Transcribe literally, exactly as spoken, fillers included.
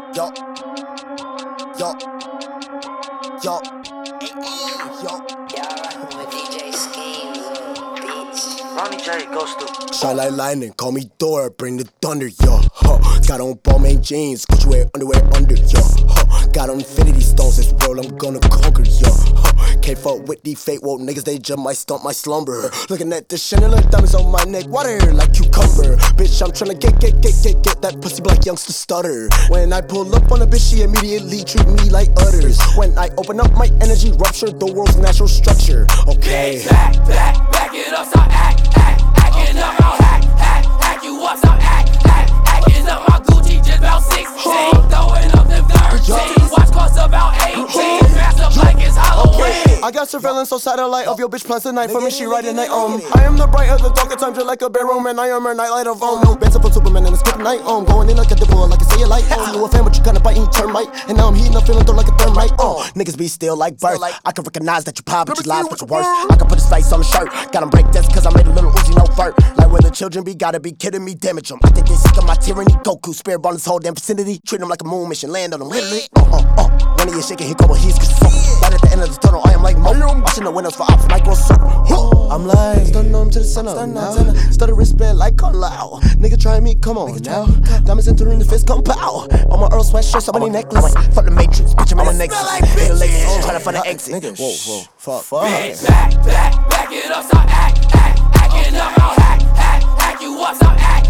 Yo, yo, yo, yo. With D J Scheme, bitch. Ronnie J, Ghost Dude. Shine like lightning, call me Thor, bring the thunder, yo. Huh. Got on Balmain jeans, Gucci wear underwear under, yo. Huh. Got on infinity stones, this world I'm gonna conquer, yo. Huh. Can't fuck with these fake woke niggas, they just might stomp my slumber. Looking at this Chanel diamonds on my neck, water like cucumber. Bitch, I'm tryna get, get, get, get, get that pussy black youngster stutter. When I pull up on a bitch, she immediately treat me like others. When I open up, my energy rupture the world's natural structure. Okay. Back, back, back it up, stop act, act, acting up, I'll hack, hack, hack you up, stop act, act, acting up, my Gucci just about sixteen, throwing up them thirteen, watch cost about eighteen, dressed up like it's Halloween. I got surveillance on satellite of your bitch plans tonight. For me, she riding night um. I am the bright of the darker times, just like a bedroom, and I am her nightlight of um. No bands up on Superman and it's good night um. Going in like a dipple, like I say it like um. You a fan, but you kinda biting termite, and now I'm heating up, feeling through like a thermite. Oh, niggas be still like birth. I can recognize that you pop, but you lies, but you worse. I can put his face on the shirt. Got him break this cause I made a little Uzi no vert. Like where the children be, gotta be kidding me, damage them. I think they sick of my tyranny. Goku spirit ball this whole damn vicinity. Treat them like a moon mission, land on them literally. Uh uh uh. One of you shaking, he go where he's cause fuck. Right at the end of the tunnel, I am like Mo. Watching the windows for ops, micro circle. I'm like, stun them to the center now. Stutter wristband like Carlisle. Nigga try me, come on now. Diamonds entering the fist, come pow. On my Earl sweatshirt, somebody necklace. Fuck the Matrix, bitch, I'm in the next. Trying to find the exit. Whoa, whoa, fuck, fuck. Bitch, back, back, back it up, stop act, act, acting up, I'll hack, hack, hack you up, stop act,